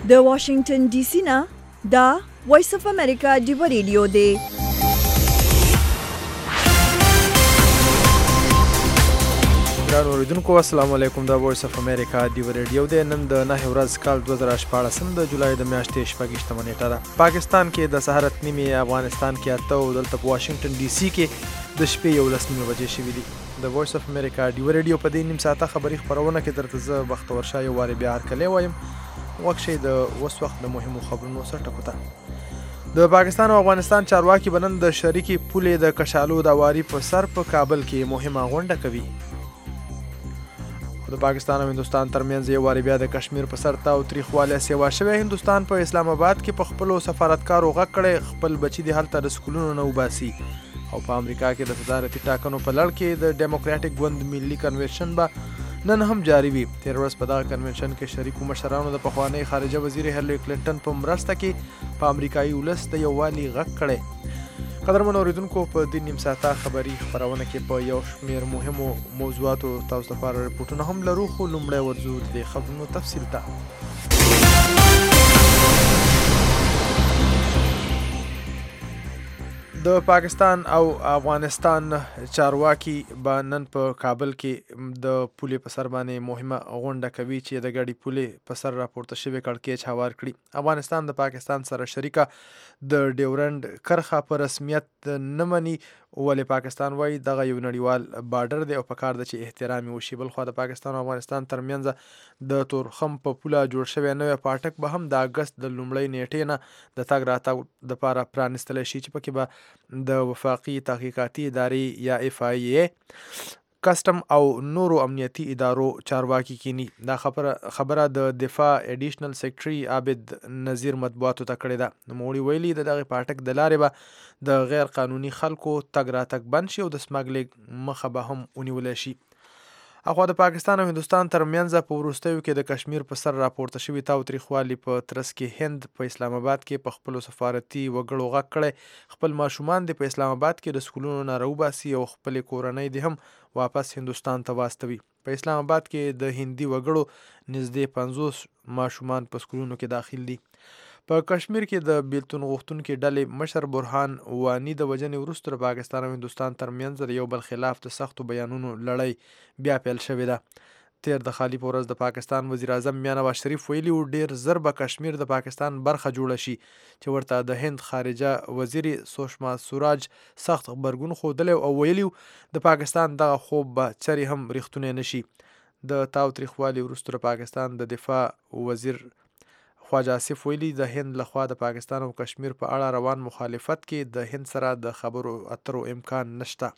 د واشنگټن ډي سي نه دا وایس اف امریکا ډیو ریډیو دی. ګران اوریدونکو السلام علیکم. دا وایس اف امریکا ډیو ریډیو دی. نن د 9 ورځ کال 2014 د جولای د میاشتې 26 نیټه ده. پاکستان کې د سحر 8 افغانستان کې 8 او دلته په واشنگټن ډي سي کې د شپې 11 بجې شوې دي. د وایس اف امریکا ډیو ریډیو په دې نیم ساعته خبري خبرونه کې درته زه بختور شاه یو واري بیا هرکلی وایم. وخت د اوس وخت د مهمو خبرونو سره ټکوته. د پاکستان او افغانستان چارواکي بنن د شریکي پولې د کشالو د واري په سر په کابل کې مهمه غونډه کوي. د پاکستان او هندوستان ترمنځ یو واري بیا د کشمیر په سر تاو تریخوالی سیوا شوی. هندوستان په اسلام آباد کې په خپلو سفارتکارو غږ کړی خپل بچي د هلته د سکولونو نه وباسي. او په امریکا کې د صدارتي ټاکنو په لړ کې د ډیموکراټیک ګوند ملي کنونشن به نن هم جاری وي. تیر ورځ په دغه کنونشن کې شریکو مشرانو د پخوانۍ خارجه وزیر هیلری کلینټن په مرسته کې په امریکایي ولس د یووالي غږ کړی. قدرمن اوریدونکو په دې نیم ساعته خبري خبرونه کې په یو شمېر مهمو موضوعاتو تاسو لپاره رپورټونه هم لرو، خو لومړی ورځو د خبرونو تفصیل ته. د پاکستان او افغانستان چارواکي به نن په کابل کې د پولې په سر باندې مهمه غونډه کوي چې د ګاډي پولې په سر راپورته شوې کړکېچ هوار کړي. افغانستان د پاکستان سره شریکه د ډیورنډ کرښه په رسمیت نه مني، ولې پاکستان وایي دغه یو نړیوال بارډر دی او پکار ده چې احترام یې وشي. بلخوا د پاکستان او افغانستان ترمنځ د تورخم په پوله جوړ شوی نوی پاټک به هم د اګست د لومړۍ نیټې نه د تګ راتګ دپاره پرانیستلی شي، چې پکې به د وفاقي تحقیقاتي ادارې یا FIA، کسټم او نورو امنیتي ادارو چارواکي کینی. دا خبره د دفاع ایډیشنل سیکرټري عابد نظیر مطبوعاتو ته کړې ده. نوموړي ویلي د دغې پاټک د لارې به د غیر قانوني خلکو تګ راتګ بند شي او د سمګلینګ مخه به هم ونیولی شي. اخوا د پاکستان او هندوستان ترمنځ په وروستیو کې د کشمیر په سر راپورته شوي تاوتریخوالي په ترڅ کې هند په اسلام آباد کې په خپلو سفارتي وګړو غږ کړی خپل ماشومان د په اسلام آباد کې د سکولونو نه راوباسي او خپلې کورنۍ د هم واپس هندوستان ته واستوي. په اسلام آباد کې د هندي وګړو نږدې 50 ماشومان په سکولونو کې داخل دي. په کشمیر کې د بیلتون غوښتونکي ډلې مشر برهان وانی د وژنې وروسته د پاکستان او هندوستان ترمنځ د یو بل خلاف د سختو بیانونو لړۍ بیا پیل شوې ده. تیر د خالي په ورځ د پاکستان وزیر اعظم میاں نواز شریف ویلي و ډیر زر به کشمیر د پاکستان برخه جوړه شي، چې ورته د هند خارجه وزیر سوشما سوراج سخت غبرګون ښودلی او ویلي د پاکستان دغه خوب به چرې هم ریښتونی نشي. د تاوتریخوالي وروسته د پاکستان د دفاع وزیر خواجه آصف ویلي د هند لخوا د پاکستان او کشمیر په اړه روان مخالفت کې د هند سره د خبرو اترو امکان نشته.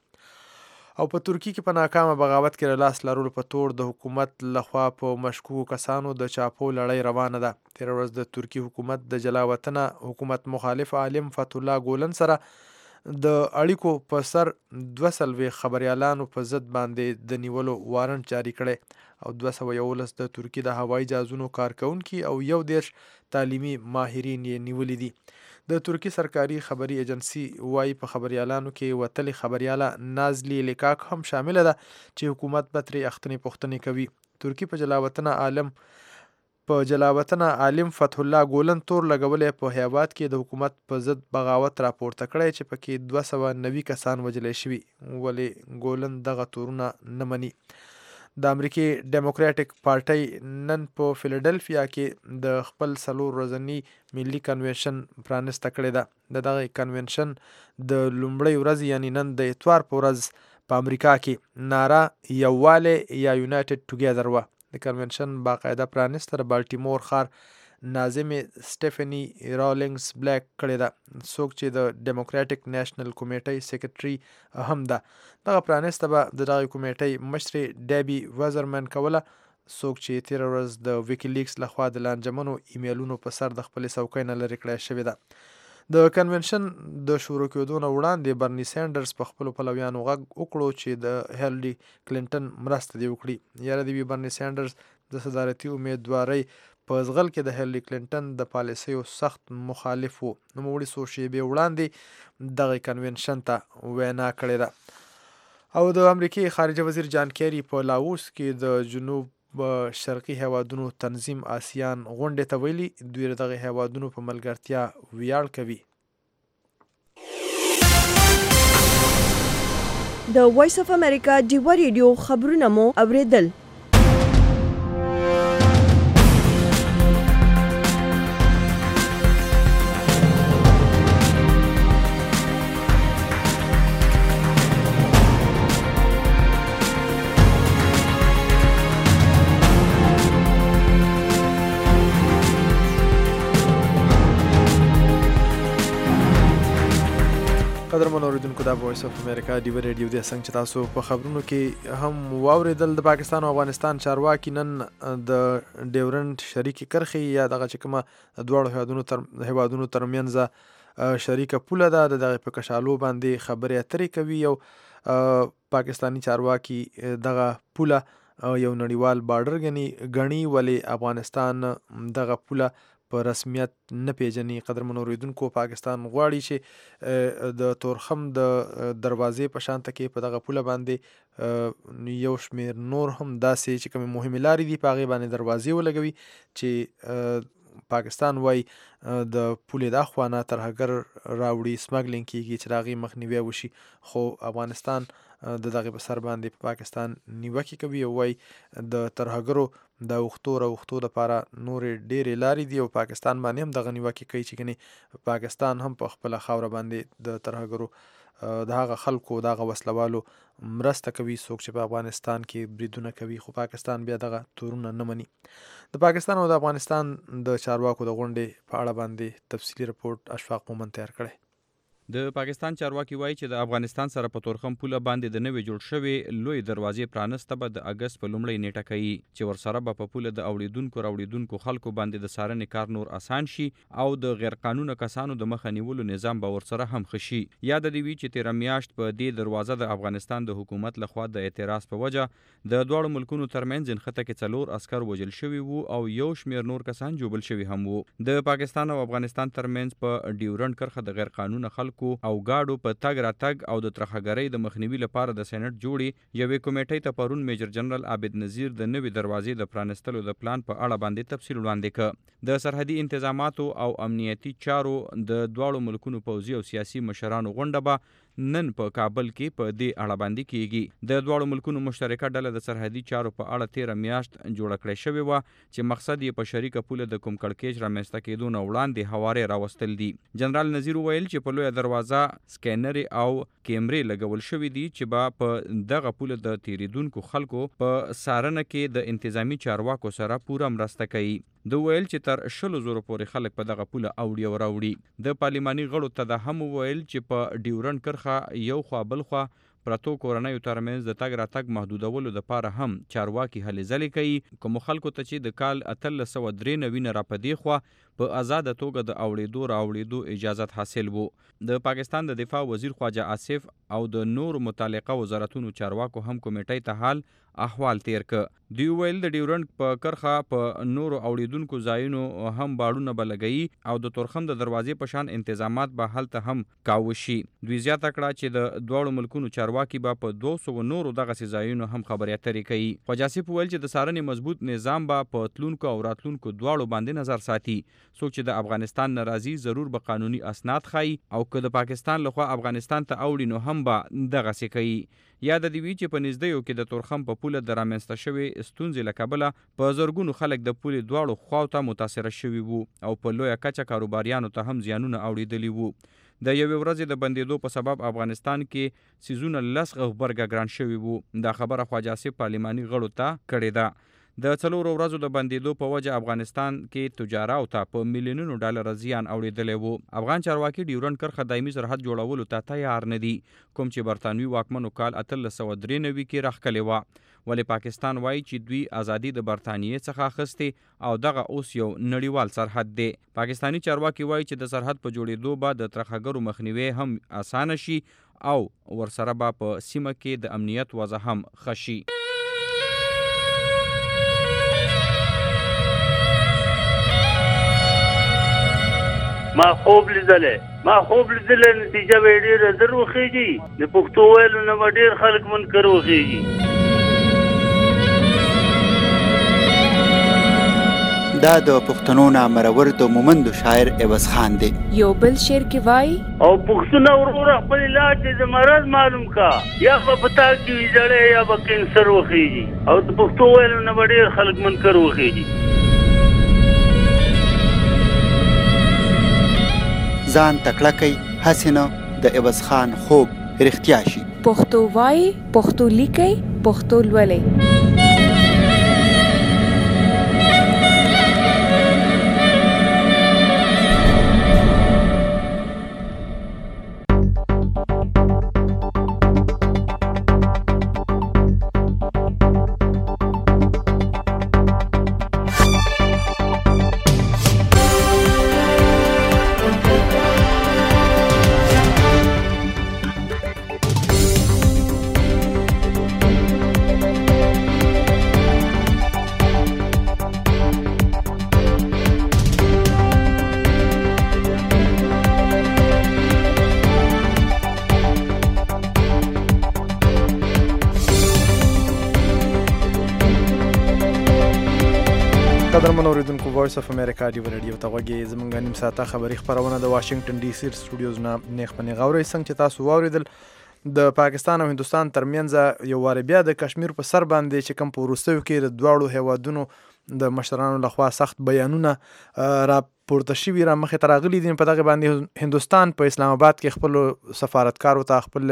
او په ترکیه کې په ناکامه بغاوت کې له لاس لرلو په تور د حکومت لخوا په مشکوکو کسانو د چاپو لړۍ روانه ده. تېره ورځ د ترکیه حکومت د جلا وطنه حکومت مخالف عالم فتح الله ګولن سره د اړیکو په سر 240 خبریالانو په ضد باندې د نیولو وارنټ جاری کړی او 211 د ترکیه د هوایي جهازونو کارکونکي او 11 تعلیمي ماهرین یې نیولي دي. د ترکیه سرکاري خبري ایجنسی وایي په خبریالانو کې وتلې خبریاله نازلی لیکاک هم شامله ده چې حکومت به ترې اخته پوښتنې کوي. ترکیه په جلاوطنه عالم فتح الله ګولن تور لګولی په هیواد کې د حکومت په ضد بغاوت راپورته کړی چې پکې 290 کسان وژلی شوي، ولې ګولن دغه تورونه نه مني. د امریکې ډیموکراټیک پارټۍ نن په فیلډلفیا کې د خپل 4 ورځني ملي کنونشن پرانسته کړې ده. د دغه کنونشن د لومړۍ ورځ یعنی نن د اتوار په ورځ په امریکا کې ناره یووالی یا یونایټډ ټوګیدر وه. د کنونشن باقاعده پرانسته د بالټیمور ښار ناظمې سټیفني رالینګز بلیک کړې ده، څوک چې د ډیموکراټیک نیشنل کمیټۍ سیکرټري هم ده. دغه پرانسته به د دغه کمیټۍ مشرې ډیبي وزرمن کوله، څوک چې تېره ورځ د ویکیلیکس لخوا د لانجمنو ایمیلونو په سر د خپلې څوکۍ نه لرې کړی شوې ده. د کنونشن د شروع کېدو نه وړاندې برني سینډرز په خپلو پلویانو غږ وکړو چې د هیلری کلینټن مرسته دې وکړي. یاره دې وي برني سینډرز د صدارتي امیدوارۍ په ځغل کې د هیلری کلینټن د پالیسیو سخت مخالف و. نوموړي څو شېبې وړاندې دغه کنونشن ته وینا کړې ده. او د امریکې خارجه وزیر جان کیری په لاوس کې د جنوب شرقي هیوادونو تنظیم آسیان غونډې ته ویلي دوی دغه هیوادونو په ملګرتیا ویاړ کوي. د وایس اف امریکا ډیوه ریډیو خبرونه مو اوریدل. قدرمن اوریدونکو دا وایس اف امریکا ډیوه ریډیو دی. څنګه چې تاسو په خبرونو کې هم واوریدل د پاکستان او افغانستان چارواکي نن د ډیورنډ شریکې کرښې یا دغه چې کومه دواړو هیوادونو ترمنځ شریکه پوله ده د دغه په کشالو باندې خبرې اترې کوي. او پاکستانی چارواکي دغه پوله یو نړیوال بارډر ګڼي ولې افغانستان دغه پوله په رسمیت نه پیژني. قدرمن اوریدونکو پاکستان غواړي چې د تورخم د دروازې په شانته کې په دغه پوله باندې یو شمیر نور هم داسې چې کومې مهمې لارې دي په هغې باندې دروازې ولګوي چې پاکستان وایي د پولې د اخوا نه ترهګر راوړي سمګلینګ کېږي چې د هغې مخنیوی وشي. خو افغانستان د دغې په سر باندې په پاکستان نیوکې کوي او وایي د ترهګرو د اوښتو لپاره نورې ډېرې لارې دي او پاکستان باندې هم دغه نیوکې کوي چې ګنې پاکستان هم په خپله خاوره باندې د ترهګرو د هغه خلکو د هغه وسلوالو مرسته کوي څوک چې په افغانستان کې بریدونه کوي. خو پاکستان بیا دغه تورونه نه مني. د پاکستان او د افغانستان د چارواکو د غونډې په اړه باندې تفصیلي رپورټ اشفاق مومن تیار کړی. د پاکستان چارواکي وایي چې د افغانستان سره په تورخم پوله باندې د نوې جوړ شوې لوی دروازې پرانسته به د اګست په لومړۍ نیټه کوي چې ورسره به په پوله د راوړېدونکو خلکو باندې د څارنې کار نور اسان شي او د غیر قانونه کسانو د مخه نیولو نظام به ورسره هم ښه شي. یاد دې وي چې تېره میاشت په دې دروازه د افغانستان د حکومت لخوا د اعتراض په وجه د دواړو ملکونو ترمنځ نښته کې 4 عسکر وژل شوي وو او یو شمېر نور کسان ژوبل شوي هم وو. د پاکستان او افغانستان ترمنځ په ډیورنډ کرښه د غیر قانونه خلکو او ګاډو په تګ راتګ او د ترهګرۍ د مخنیوي لپاره د سېنات جوړې یوې کمیټې ته پرون میجر جنرال عابد نظیر د نوې دروازې د پرانستلو د پلان په اړه باندې تفصیل وړاندې کړ. د سرحدي انتظاماتو او امنیتي چارو د دواړو ملکونو پوځي او سیاسي مشرانو غونډه به نن په کابل کې په دې اړه باندې کیږي. د دواړو ملکونو مشترکه ډله د سرحدي چارو په اړه 13 میاشت جوړه کړې شوې وه چې مقصد یې په شریکه پوله د کوم کړکېچ رامنځته کېدو نه وړاندې هوارې راوستل دي. جنرال نظیر وویل چې په لویه دروازه سکینرې او کیمرې لګول شوې دي چې به په دغه پوله د تیریدونکو خلکو په څارنه کې د انتظامی چارواکو سره پوره مرسته کوي. د ویل چې تر 100,000 پورې خلک په دغه پوله اوړي او راوړي. د پارلماني غړو ته د هم ویل چې په ډیورنډ کرښه یو خوا بل خوا پرتو کورنیو ترمنځ د تګ راتګ محدودولو لپاره هم چارواکي هلې ځلې کوي. کوم خلکو ته چې د کال 1393 نه راپدې خوا په آزاده توګه د راوړېدو اجازت حاصل وو. د پاکستان د دفاع وزیر خواجه آصف او د نور متعلقه وزارتونو چارواکو هم کمیټې ته حال احوال تیر ک. دوی ویل د ډیورنډ په کرښه په نورو اوړېدونکو ځایونو هم باړونه به لګوي او د تورخم د دروازې په شان انتظامات به هلته هم کاوه شي. دوی زیاته کړه چې د دواړو ملکونو چارواکي به په 200 نورو دغسې ځایونو هم خبرې اترې کوي. خواجه آصف ویل چې د څارنې مضبوط نظام به په تلونکو او راتلونکو دواړو باندې نظر ساتي. څوک چې د افغانستان نه راځي ضرور به قانوني اسناد ښایي او که د پاکستان لخوا افغانستان ته اوړي نو هم به دغسې کوي. یاد دې وي چې په نږدېیو کې د تورخم په پوله د رامنځته شوې ستونزې له کبله په زرګونو خلک د پولې دواړو خواو ته متاثره شوي وو او په لویه کچه کاروباریانو ته هم زیانونه اوړېدلي وو. د یوې ورځې د بندېدو په سبب افغانستان کې سیزونه 10 غبرګه ګران شوي وو. دا خبره خواجه آصف پارلماني غړو ته کړې ده. د 4 ورځو د بندېدو په وجه افغانستان کې تجارو ته په میلیونونو ډالر زیان اوړېدلی وو. افغان چارواکي ډیورنډ کرښه دایمي سرحد جوړولو ته تیار نه دي کوم چې برطانوي واکمنو کال 1893 کې راښکلې وه. ولې پاکستان وایي چې دوی ازادي د برطانیې څخه اخیستې او دغه اوس یو نړیوال سرحد دی. پاکستانی چارواکي وایي چې د سرحد په جوړېدو به د ترهګرو مخنیوی هم اسانه شي او ورسره به په سیمه کې د امنیت وضع هم ښه شي. ما خوب لیدلې نتیجه به ډېره زر وخېږي. د پښتو ویلو نه به ډېر خلک منکر وخېږي. دا د پښتنو نامرور د مومندو شاعر عوض خان دی. یو بل شعر کې وایي او پښتون وروره خپل علاج د مرض معلوم کا یا په پتا کې جړې یا په کینسر وخیږي او د پښتو ویلو نه ډېر خلک منکر وخیږي. ځان تکړه کوي هسې نه د عوض خان خوب رښتیا شي. پښتو وایي، پښتو لیکئ، پښتو لولئ. قدرمن اوریدونکو وایس اف امریکا ډیو ریډیو ته غوږی زمونږ نیم ساعته خبری خبرونه د واشنگټن ډي سي سټوډیوز نه نیغ په نیغ اورئ. څنګه چې تاسو واوریدل د پاکستان او هندوستان ترمنځ یو وار بیا د کشمیر په سر باندې چې کوم په وروستیو کې د دواړو هیوادونو د مشرانو لخوا سخت بیانونه را پورته شوي را مخې ته راغلي دي. په دغه باندې هندوستان په اسلام آباد کې خپل سفارتکارو ته خپل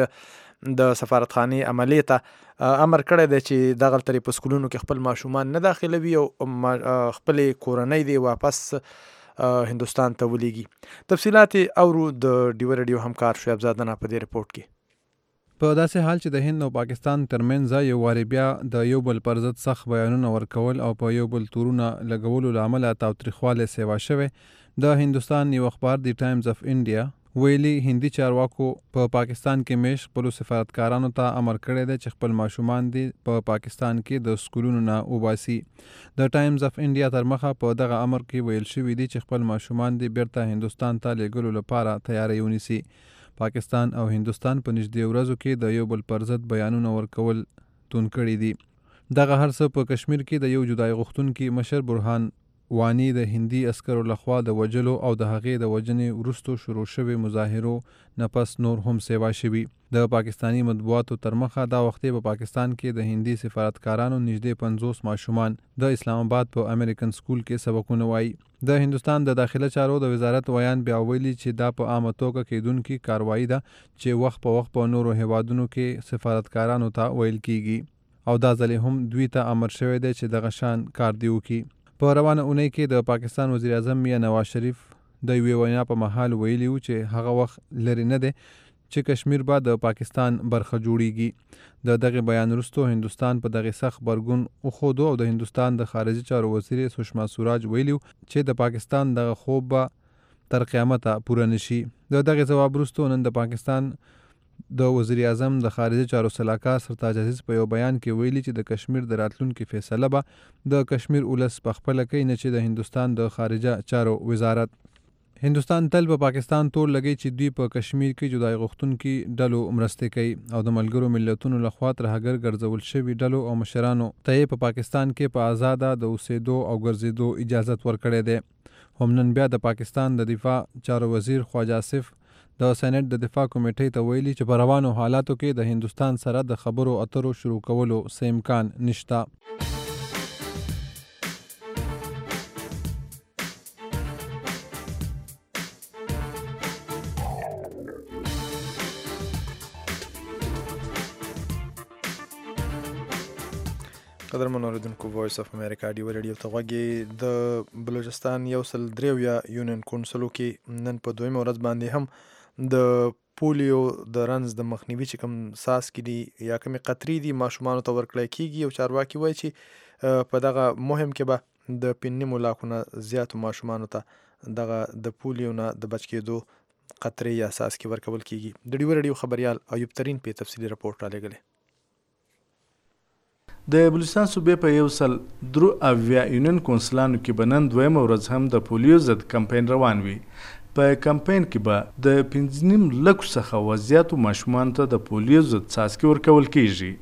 د سفارتخانې عملې ته امر کړی دی چې دغه ترې په سکولونو کې خپل ماشومان نه داخلوي او خپل کورنۍ دی واپس هندوستان ته ولیږي. تفصیلات اورو د ډیو ریډیو همکار شعیب زاده په دې رپورټ کې. په داسې حال چې د هند او پاکستان ترمنځ یو وارې بیا د یو بل پر ضد سخت بیانونه ورکول او په یو بل تورونه لګولو له امله تاوتریخوالی سیوا شوی، د هندوستان یو اخبار دی ټایمز اف انډیا ویلي هندي چارواکو په پاکستان کې میش خپلو سفارتکارانو ته امر کړی دی چې خپل ماشومان دي په پاکستان کې د سکولونو نه وباسي. د ټایمز اف انډیا تر مخه په دغه امر کې ویل شوي دي چې خپل ماشومان دي بیرته هندوستان ته لیږلو لپاره تیاری ونیسي. پاکستان او هندوستان په نږدې ورځو کې د یو بل پر ضد بیانونه ورکول توند کړي دي. دغه هر څه په کشمیر کې د یو جدای غوښتونکي مشر برهان وانی د هندي عسکرو لخوا د وجلو او د هغې د وجنې وروستو شروع شوي مظاهرو نه پس نور هم سیوا شوي. د پاکستانی مطبوعاتو تر مخه دا وختې په پاکستان کې د هندي سفارتکارانو نږدې 50 ماشومان د اسلام آباد په امریکن سکول کې سبقونه وایي. د هندوستان د داخله چارو د وزارت ویان بیا ویلي چې دا په عامه توګه کېدونکي کاروایی ده چې وخت په وخت په نورو هیوادونو کې سفارتکارانو ته ویل کیږي او دا ځلې هم دوی ته امر شوی دی چې دغه شان کار دی وکړي. په روانه اونۍ کې د پاکستان وزیر اعظم میاں نواز شریف د یوې وینا په مهال ویلي و چې هغه وخت لرې نه دی چې کشمیر به د پاکستان برخه جوړیږي. د دغه بیان وروسته هندوستان په دغه سخت غبرګون وښودو او د هندوستان د خارجي چارو وزیر سشما سوراج ویلي چې د پاکستان دغه خوب به تر قیامته پوره نشي. د دغه ځواب وروسته نن د پاکستان د وزیر اعظم د خارجي چارو سلاکار سرتاج عزیز په یو بیان کې ویلي چې د کشمیر د راتلونکي فیصله به د کشمیر ولس په خپله کوي نه چې د هندوستان د خارجه چارو وزارت. هندوستان تل په پاکستان تور لګی چې دوی په کشمیر کې جدای غوښتونکي ډلو مرستې کوي او د ملګرو ملتونو لخوا ترهګر ګرځول شوي ډلو او مشرانو ته یې په پاکستان کې په آزاده د اوسېدو او ګرځېدو اجازت ورکړی دی. هم نن بیا د پاکستان د دفاع چارو وزیر خواجه آصف د سېنات د دفاع کمیټې ته ویلي چې په روانو حالاتو کې د هندوستان سره د خبرو اترو شروع کولو څه امکان نشته. قدرمن اوریدونکو وایس اف امریکا ډیو ریډیو ته غوږی. د بلوچستان 103 یونین کونسلو کې نن په دویمه ورځ باندې هم د پولیو د رنز د مخنیوي چې کوم ساس کې دي یا کومې قطرې دي ماشومانو ته ورکړی کیږي او چارواکي وایي چې په دغه مهم کې به د 5 لاکو نه زیاتو ماشومانو ته دغه د پولیو نه د بچ کېدو قطرې یا ساس کې ورکول کیږي. د ډیو ریډیو خبریال ایوب ترین په تفصیلي رپورټ را لېږلی. د بلوچستان صوبې په 103 یونین کونسلانو کې به نن دویمه ورځ هم د پولیو ضد کمپین روان وي. په کمپین کې به د 5.5 لکو څخه وزیاتو ماشومانو ته د پولیو ضد څاڅکي ورکول کیږي.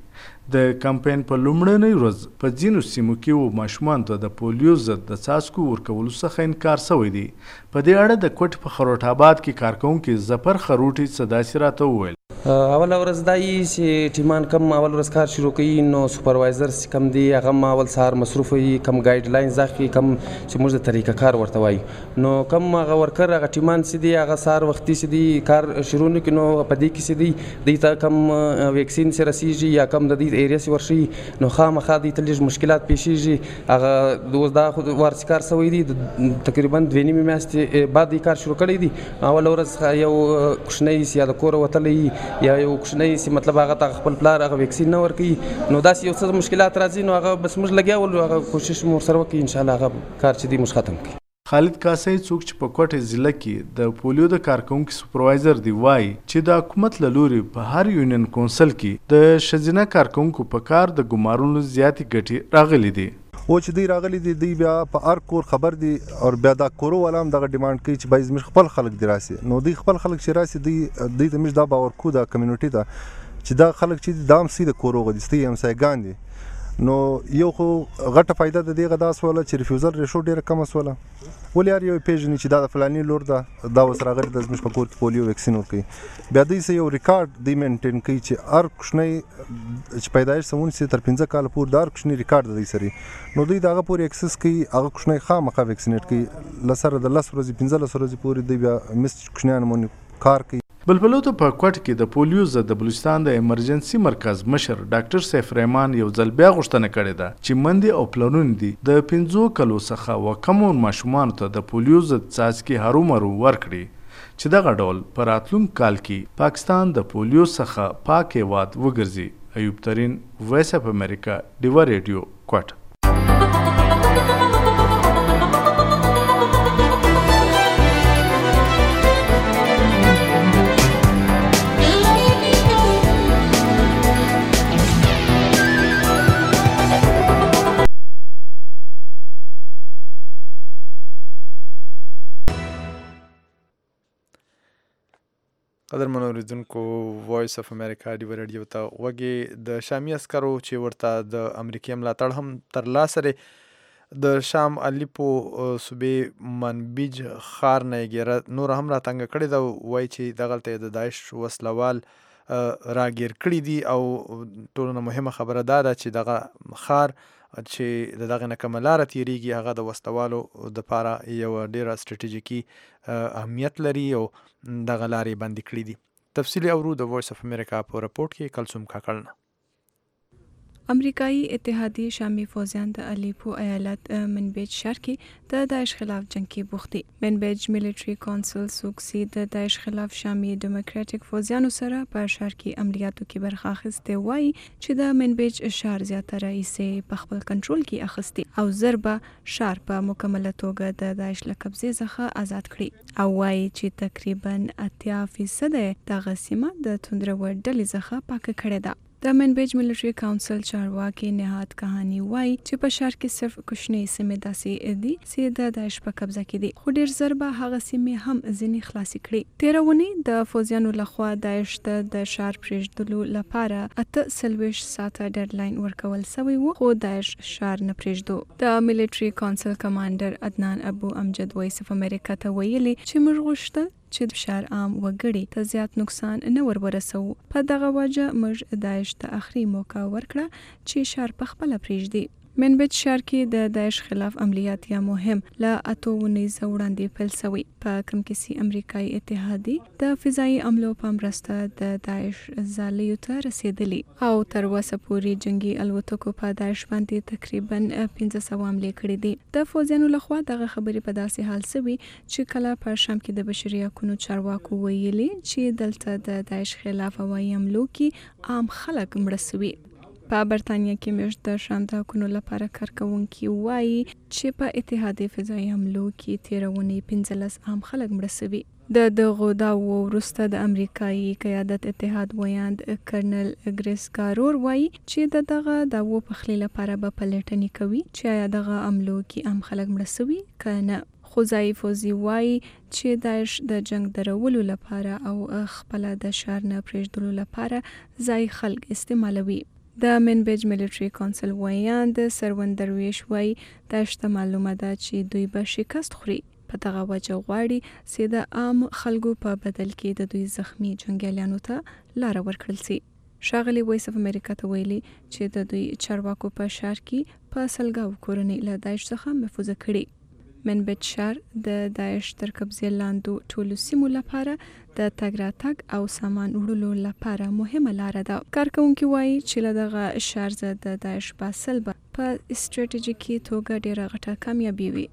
د کمپاین په لومړنۍ ورځ په ځینو سیمو کې ماشومانو ته د پولیو ضد د څاڅکو ورکولو څخه انکار شوی دی. په دې اړه د کوټ په خروټ آباد کې کارکونکي ظفر خروټي څه داسې راته وویل. اوله ورځ دا یي چې ټیمان کم اول ورځ کار شروع کوي نو سپروایزر کم دی هغه اول سهار مصروف وي کم ګایډ لاینز اخلي کم چې موږ د طریقه کار ورته وایو نو کم هغه ورکر هغه ټیمان چې دی هغه سهار وختي چې دی کار شروع نه کړي نو په دې کې چې دی دوی ته کم ویکسین سره رسیږي یا کم د دې ایریا سي ورشي نو خامخا دوی ته لږ مشکلات پیښیږي هغه دوز دا خو ورس کار سوی دی تقریبا 2 میاشتې بعد کار شروع کړی دی اول ورځ یو کوښنۍ سي د کور وتلې یا یو کوښنۍ سي مطلب هغه ته خپل پلار هغه ویکسین نه ورکوي نو داسې یو څه مشکلات راځي نو هغه بس موږ لګیا ول هغه کوشش مو سره وکړي ان شاء الله هغه کار چې دی موږ ختم کړي. خالد کاسي څوک چې په کوټه ضلع کې د پولیو د کارکونکو سپروایزر دی وایي چې د حکومت له لوري په هر یونین کونسل کې د ښځینه کارکونکو په کار د ګمارونو زیاتې ګټې راغلي دي. و چې دوی راغلي دي دوی بیا په هر کور خبر دي او بیا دا کورو والا هم دغه ډیمانډ کوي چې باید زموږ خپل خلک دی راسي نو دوی خپل خلک چې راسي دوی ته موږ دا باور کوو د کمیونټي ته چې دا خلک چې دا هم سي د کورو غدي همسایګان دي نو یو خو غټه فایده د دې غدا سواله چې ریفیوزل ریشو ډیره کم سواله ولې یار یو پیژنې چې دا د فلاني لور دا وسره غړي د زموږ په کور کې پولیو ویکسین ورکوي بیا دوی سه یو ریکارډ دی مینټین کوي چې هر کوښنۍ چې پیدایش سمون سي تر 15 کال پورې دا کوښنۍ ریکارډ دی سری نو دوی دغه پورې اکسس کوي هغه کوښنۍ خامخا ویکسینیټ کوي لسره د 10 ورځې 15 ورځې پورې دوی بیا مس کوښنیان مونږ کار کوي. بلبلو ته په کوټ کې د پولیو ضد د بلوچستان د ایمرجنسي مرکز مشر ډاکټر سیف رحمان یو ځل بیا غوښتنه کړې ده چې مندې او پلانونه دي د 15 کلو څخه وکمو ماشومانو ته د پولیو ضد څاڅکي هرومرو ورکړي چې دغه ډول په راتلونکي کال کې پاکستان د پولیو څخه پاک هېواد وګرځي. ایوب ترین، وایس اف امریکا، ډیوا ریډیو، کوټ. قدرمن اوریدونکو، وایس اف امریکا ډیوا ریډیو ته وګي د شامي عسکرو چې ورته د امریکای ملاتړ هم ترلاسه لري د شام الیپو صوبې منبیج ښار نه یې نور هم راتنګه کړې ده وایي چې دغلته د داعش وسلوال راګیر کړي دي او ټولو مهمه خبره دا ده چې دغه ښار چې د دغه نه کومه لاره تیریږي هغه د وسلوالو دپاره یو ډیره سټریټیجیکي اهمیت لري او دغه لارې بندي کړي دي. تفصیلي اورو د وایس اف امریکا په رپورټ کې کلثوم کاکړ نه. امریکایي اتحادیه شامی فوجیان د الیپو ایالت منبیج ښار کې د داعش خلاف جنگ کې بوخت دي. منبیج ملټري کونسل سوکسي د داعش خلاف شامی ډیموکراټک فوجیانو سره په ښار کې عملیاتو کې برخه اخیستې وایي چې د منبیج ښار زیاتره یې په خپل کنټرول کې اخیستي او زربه ښار په مکمله توګه د داعش له قبضې څخه آزاد کړي او وایي چې تقریبا 80% دغه سیمه د توندرو ډلې څخه پاکه کړې ده. د منبیج ملټري کونسل چارواکي نهاد کهانی وایي چې په ښار کې صرف کوچنۍ سیمې داسې دي چې د داعش په قبضه کې دي خو ډېر ژر به هغه سیمې هم ځینې خلاصې کړي. تېره اونۍ د فوجیانو لخوا داعش ته د ښار پرېږدلو لپاره 48 ساعته ډیډلاین ورکول سوی و خو داعش ښار نه پرېږدو. د ملټري کونسل کمانډر عدنان ابو امجد وایس اف امریکا ته ویلي چې موږ غوښتل چې د ښار عام وګړي ته زیات نقصان نه ورسوو. په دغه وجه موږ داعش ته اخري موقع ورکړه چې ښار په خپله پرېږدي. منبیج ښار کې د داعش خلاف عملیات یا مهم له 8 اونیزه وړاندې پیل سوی په کوم کې چې امریکایي اتحادیې د فضایي عملو په مرسته د داعش ځالیو ته رسېدلي او تر اوسه پورې جنګي الوتکو په داعش باندې تقریبا 1500 حملې کړي دي. د فوجیانو لخوا دغه خبرې په داسې حال سوي چې کله په شام کې د بشري حقونو چارواکو ویلي چې دلته د داعش خلاف هوایي حملو کې عام خلک مړه سوي. په برتانیا کې مېشت د شام د حقونو لپاره کارکوونکي وایي چې په اتحادیې فضایي حملو کې تېره اونۍ 15 عام خلک مړه سوي. د دغو دعوو وروسته د امریکایي قیادت اتحاد ویاند کرنل ګریس کارور وایي چې د دغه دعوو پخلي لپاره به پلټنې کوي چې آیا دغه حملو کې عام خلک مړه سوي که نه. خو ځایي فوجي وایي چې داعش د جنگ درولو لپاره او خپله د ښار نه پرېږدلو لپاره ځایي خلک استعمالوي. د منبج ملټری کونسل وایاند سروند درویش وای دا شته معلومه ده چې دوی به شکست خوري په دغه وجه غواړي چې د عام خلکو په بدل کې د دوی زخمی جنگیالیانو ته لار ورکړل شي. ښاغلي وایس اف امریکا ته ویلي چې د دوی چارواکو په ښار کې په سلګاو کورنۍ له داعش څخه محفوظه کړي. منبج ښار د داعش تر قبضې لاندې ټولو سیمو لپاره د تګ راتګ او سامان وړلو لپاره مهمه لاره ده. کارکوونکي وایي چې له دغه ښار څخه د داعش باسل به په استراتیژیکي توګه ډېره غټه کامیابي وي.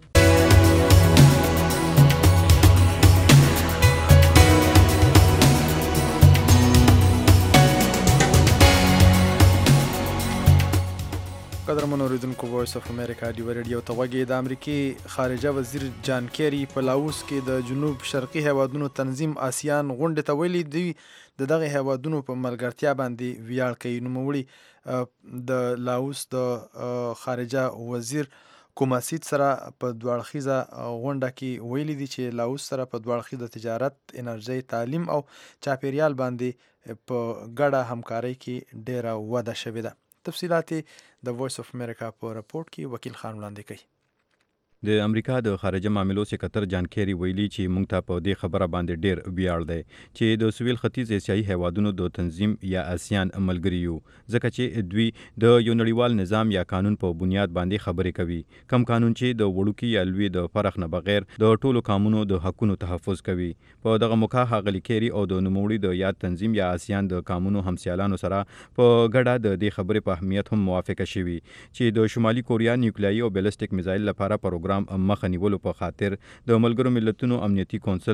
قدرمنو اوریدونکو وایس اف امریکا ډیو ریډیو ته غوږی. د امریکای خارجه وزیر جان کیری په لاوس کې د جنوب شرقي هیوادونو تنظیم آسیان غونډې ته ویلي دی د دغه هیوادونو په ملګرتیا باندې ویاړ کوي. نوموړي د لاوس د خارجه وزیر کوماسید سره په دوړخیزه غونډه کې ویلي دي چې لاوس سره په دوړخیزه تجارت، انرژي، تعلیم او چاپیریال باندې په ګډه همکارۍ کې ډیره وده شوې ده. تفصیلات د وایس اف امریکا په راپورټ کې وکیل خان وړاندې کوي. د امریکا د خارجه معاملو سکرټر جان کیری ویلي چې موږ ته په دې خبره باندې ډیر ویاړ دی چې د سویل ختیځ ایسیایي هیوادونو د تنظیم یا آسیان ملګری یو، ځکه چې دوی د یو نړیوال نظام یا قانون په بنیاد باندې خبرې کوي، کم قانون چې د وړوکی یا لوی د فرق نه بغیر د ټولو قانونو د حقونو تحفظ کوي. په دغه موقع ښاغلي کیری او د نوموړي د یاد تنظیم یا آسیان د قانونو همسیالانو سره په ګډه د دې خبرې په اهمیت هم موافقه شوي چې د شمالي کوریا نیوکلیایي او بیلسټیک میزایل لپاره پروګرام مخه نیولو په خاطر د ملګرو ملتونو امنیتي کونسل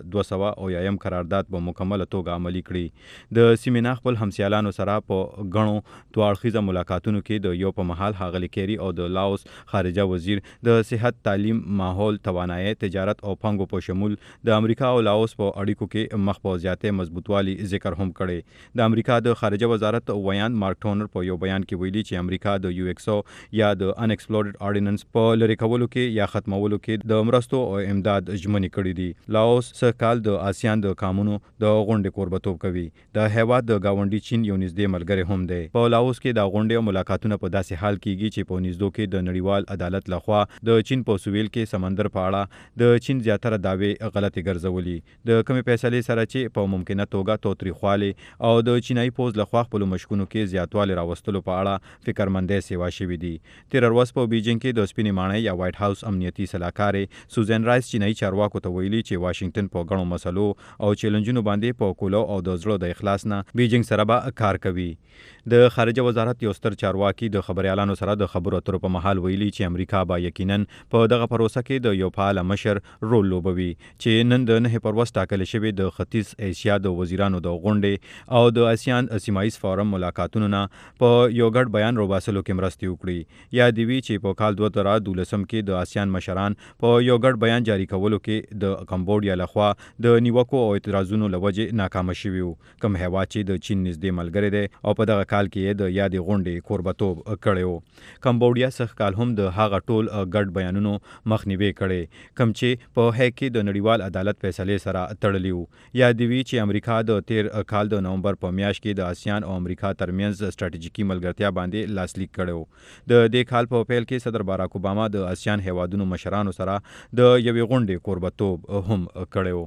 2200 قرارداد په مکمله توګه عملي کړي. د سیمې خپل همسیالانو سره په غنو دواړخیزه ملاقاتونو کې د یو په محل ښاغلي کیری او د لاوس خارجه وزیر د صحت، تعلیم، ماحول، توانایي، تجارت او پانګو په شمول د امریکا او لاوس په اړیکو کې مخ په زیاتې مضبوطوالي ذکر هم کړي. د امریکا د خارجه وزارت ویاند مارک ټونر په یو بیان کې ویلي چې امریکا د UXO یا د ان ایکسپلورډ آرډیننس په لری کولو کې یا ختمولو کې د مرستو او امداد ژمنې کړې دي. لاوس سږ کال د آسیان د قانونو د غونډې کوربتوب کوي. د هیواد د گاونډي چین یو نږدې ملګری هم دی. په لاوس کې د غونډې او ملاقاتونه په داسې حال کېږي چې په نږدو کې د نړیوال عدالت لخوا د چین په سویل کې سمندر په اړه د چین زیاتره دعوی غلطي ګرځولي، د کومې فیصلې سره چې په ممکنه توګه توتریخوالی او د چینایي پوز لخوا خپل مشکونو کې زیاتوالی راوستلو په اړه فکرمندۍ سیوا شوي دي. تیر ورځ په بیجینګ کې د سپینې ماڼۍ یا وایټ هاوس امنیتي سلاکارې سوزن رایس چینایي چارواکو ته ویلي چې واشنگټن په غنو مسلو او چیلنجونو باندې په کولو او د زړه د اخلاص نه بیجینګ سره به کار کوي. د خارجه وزارت یو ستر چارواکي د خبريالانو سره د خبرو اترو په محل ویلي چې امریکا به یقینا په دغه پروسه کې د یو فعال مشر رول لوبوي چې نن د 9 پروسه ټاکل شوی د ختیځ ایشیا د وزیرانو د غونډې او د آسیان سیمایي فورم ملاقاتونو نه په یو ګډ بیان روباسلو کې مرستې وکړي. یا دی وی چې په کال 2012 کې د آسیان مشران په یو ګډ بیان جاری کولو کې د کمبودیا لخوا د نیوکو او اعتراضونو لوجه ناکام شوي وو، کوم هیواد چې د چین نږدې ملګری دی او په دغه کال کې د یادې غونډې کوربتوب کړی وو. کمبودیا سږ کال هم د هغه ټول ګډ بیانونو مخنیوي کړي کوم چې په هغه کې د نړیوال عدالت فیصلې سره تړلی وو. یا دی وی چې امریکا د تیر کال د نومبر په میاشت کې د آسیان او امریکا ترمنځ ستراتیژیکي ملګرتیا باندې لاسلیک کړو. د دې کال په پیل کې صدر باراک اوباما د آسیان هیوادونو مشرانو سره د یوې غونډې کوربتوب هم کړو.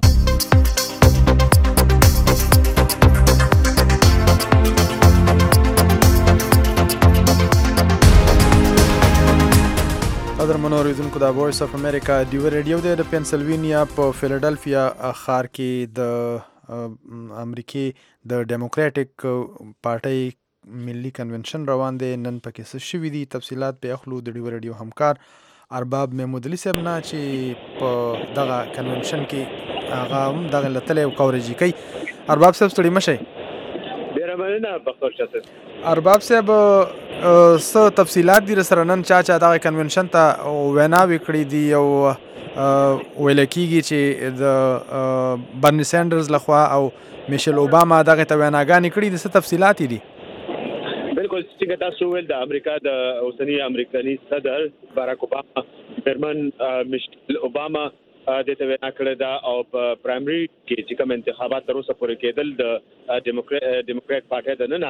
قدرمنو اوریدونکو د وایس اف امریکا ډیو ریډیو د پنسلوینیا په فیلډلفیا ښار کې د امریکای د ډیموکراټک پارټۍ ملي کنونشن روان دی. نن پکې څه شوي دي تفصیلات به اخلو د ډیو ریډیو همکار ارباب محمود علي صاحب نه چې په دغه کنونشن کې هغه هم دغه لتلې او کورجی کوي. ارباب صاحب ستړي مشئ. ډیره مننه بخښه شته. ارباب صاحب څه تفصیلات دي سره نن چا دغه کنونشن ته ویناوې کړې دي او ویل کېږي چې د برني سینډرز لخوا او میشل اوباما دغه ته ویناګانې کړي دي، څه تفصیلات دي؟ بالکل څنګه تاسو ویل د امریکا د اوسنی امریکایي صدر باراک اوباما میرمن میشل اوباما د ته وینا کړې ده او په پرایمري کې چې کوم انتخابات تر اوسه پورې کېدل د ډیموکراټ پارټي د نه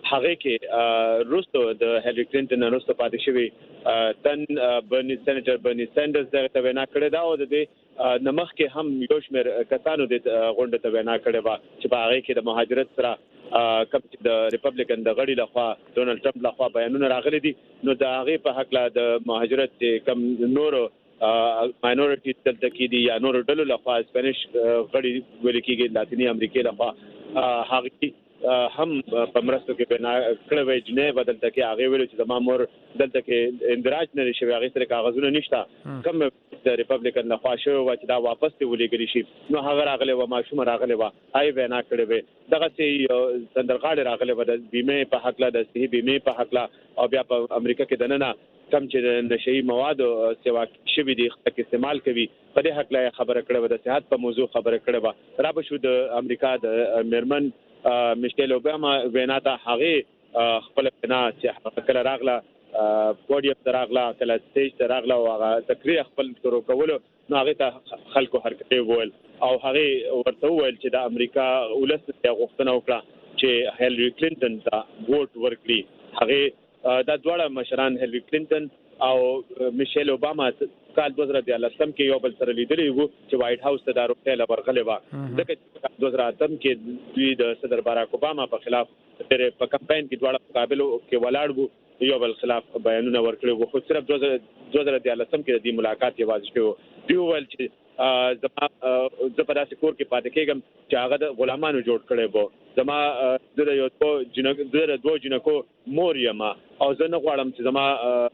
هغه کې روسو د هیلری کلینټن روسو پاتې شوی تن سېنیټر برني سانډرز دغه ته وینا کړې ده او د دې نمخ کې هم یو شمېر کسانو د غونډه ته وینا کړې و چې په هغه کې د مهاجرت سره کوم چې د ریپبلیکن د غړي لخوا ډونالد ټرمپ لخوا بیانونه راغلي دي نو د هغه په حق لا د مهاجرت کم نورو ماینورټي دلته کې دي یا نورو ډلو لخوا سپینش غړي ویل کېږي لاتینی امریکا لخوا هغه هم په مرستو کې بنا کړو وی جنې بدلته کې هغه ویل چې زموږ مور دلته کې اندراج نه شي هغه سره کاغذونه نشته کوم د ریپبلیکن لخوا شو چې دا واپس ته ولېګل شي نو هغه راغله و ماشوم راغله و آی وینا کړو وی دغه چې سندرغاړي راغله و د بیمه په حق لا د صحي بیمه په حق لا او بیا په امریکا کې دننه کم چې نشي مواد سیوا شوی دي چې استعمال کوي په دې حق لا خبره کړو د صحت په موضوع خبره کړو را به شو د امریکا د میرمن میشیل اوباما وینا ته هغه خپل بنا چې کله راغله پوډیم ته راغله کله سټیج ته راغله او هغه تقریر خپل شروع کول نو هغه ته خلکو حرکت وول او هغه ورته وویل چې د امریکا ولست غوښتنه وکړه چې هیلری کلینټن ته ووټ ورکړي هغه دا دواړه مشران هیلری کلینټن او میشیل اوباما کال 2013 کې یو بل سره لیدلي وو چې وایټ هاوس ته دارو ته لورغلې و ځکه 2013 کې دوی د صدر باراک اوباما په خلاف په کمپاین کې دواړه مقابله کې ولاړ وو یو بل خلاف بیانونه ورکړي وو خو صرف 2013 کې د ملاقات یوازې شو دی ول چې زما د پداسې کور کې پاتې کېږم چې هغه د غلامانو جوړ کړي وو زما د یو دوه جنکو مور یم او زه نه غواړم چې زما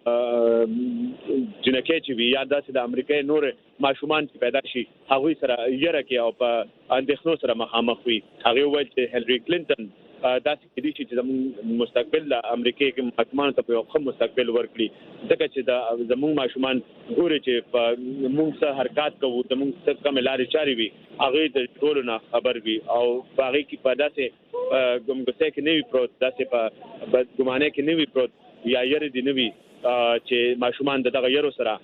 جنکې چې وي یا داسې د امریکا نور ماشومان چې پیدا شي هغه سره یره کې او په اندېښنو سره مخامخ وي هغه وایي چې هیلری کلینټن داسې کېدی شي چې زموږ مستقبل د امریکا کې ماشومان ته یو ښه مستقبل ورکړي ځکه چې د زموږ ماشومان ګوري چې په موږ سره حرکت کوو زموږ څه کوم لارې چارې وي هغه د ټولو نه خبر وي او هغه کې په داسې ګمګسه کې نه وي پروت داسې په بدګمانه کې نه وي پروت یا یری دی نه وي چې ماشومان دغه یرو سره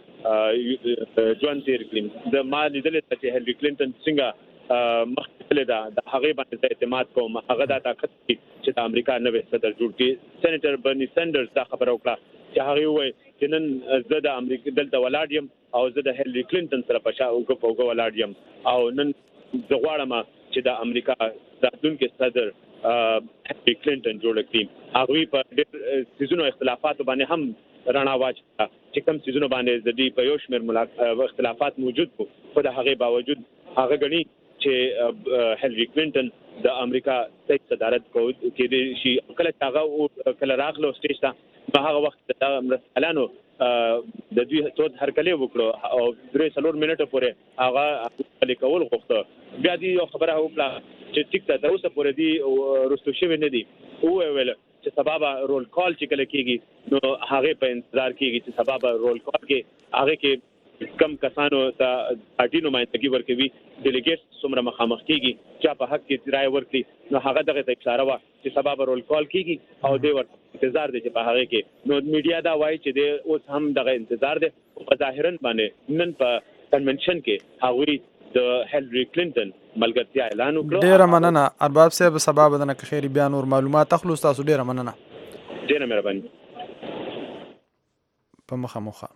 ژوند تیر کړي د ما لیدل چې هیلری کلینټن څنګه مخکله د هغه باندې اعتماد کوم هغه د طاقت چې د امریکا نوې صدر جوړ کړي سېنیټر برني سانډرز دا خبره وکړه چې هغه وایي چې نن زه د امریکا دلته ولاړ یم او زه د هیلری کلینټن سره په شاو کو ولاړ یم او نن زه غواړم چې د امریکا راتلونکي صدر هیلری کلینټن جوړ کړي هغه په ډېر سيزونو اختلافات باندې هم رڼا واچوي چې کوم سيزونو باندې د دې په یو شمېر اختلافات موجود وو خو د هغه باوجود هغه غني چې هیلری کلینټن د امریکا صدارت کې د شي کله هغه کله راغلو سټیج ته په هغه وخت د مرستلانو د دوی ټول هرکلی وکړو او 3 منټه پورې هغه لیکول غوښته بیا دی یو خبره وکړه چې ټیک ته اوسه پورې دی رستو شوی نه دی او ویل چې سبب رول کال چې کله کیږي نو هغه په انتظار کیږي چې سبب رول کال کې هغه کې کم کسانو ته اډینو مایتګي ورکوي ډیلیګیټس څومره مخامخ کیږي چې په حق کې رائے ورکړي نو هغه دغه ته اشاره وا چې سبب رول کال کیږي او دی ورته انتظار دی چې په هغه کې نو میډیا دا وایي چې دی اوس هم دغه انتظار دی په ظاهرا باندې نن په کنونشن کې هغه د هیلری کلینټن ملګرتیا اعلان وکړ ډیره مننه ارباب صاحب سبب بدنه که خیر بیان اور معلومات تخلص تاسو ډیره مننه ډیره مهرباني په مخه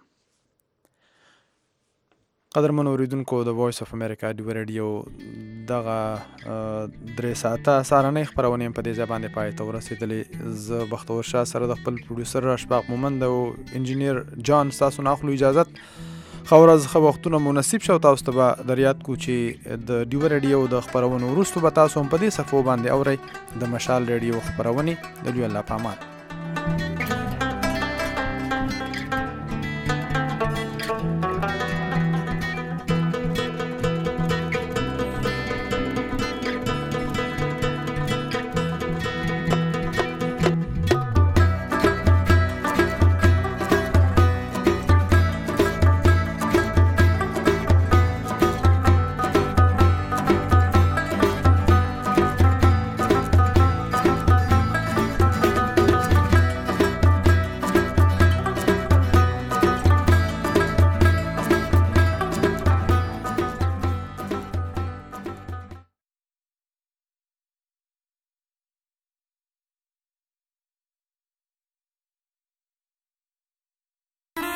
قدرمن اوریدونکو د وایس اف امریکا دی ریډیو دغه 3 ساعته سارنې خبرونه په دې ځبان پای ته ورسېدلې ز بختور شاه سره د خپل پروډوسر اشفاق مومند او انجینیر جان تاسو نه خلو اجازه خورز خو وختونه مناسب شو تاسو ته دریات کو چې د دی ریډیو د خبرونو ورستو به تاسو په دې صفو باندې اوري د مشال ریډیو خبرونه د الله پامان